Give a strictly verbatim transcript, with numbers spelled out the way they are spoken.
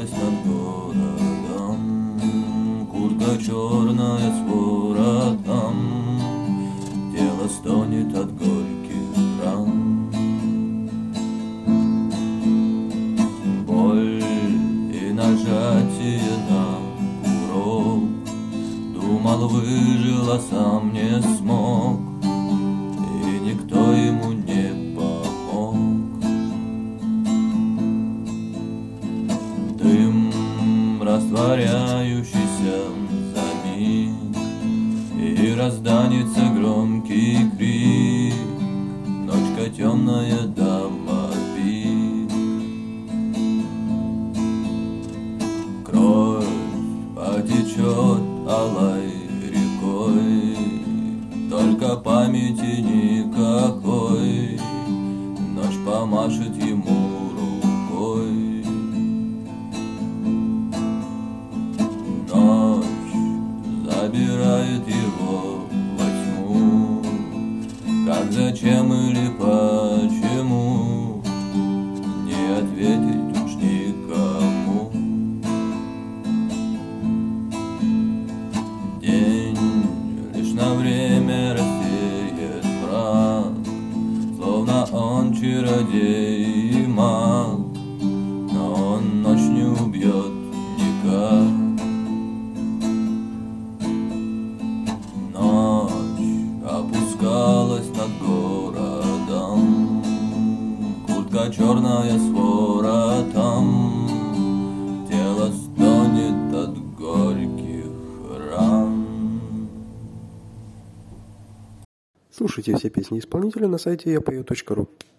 опускалась над городом, куртка черная с воротом, тело стонет от горьких ран. Боль и нажатие на курок, думал, выжил, а сам не смог, и никто ему не помог. Дым, растворяющийся за миг, и разданется громкий крик, ночка темная домовик. Кровь потечет алой рекой, только памяти никакой, ночь помашет ему рукой. Ночь забирает его во тьму, как зачем или почему, не ответить уж никому. День лишь на время рассеет мрак, словно он чародей и маг, но он ночь не убьет никак. Ночь опускалась над городом, куртка черная с воротом, тело стонет от горьких ран. Слушайте все песни исполнителя на сайте я пою точка ру.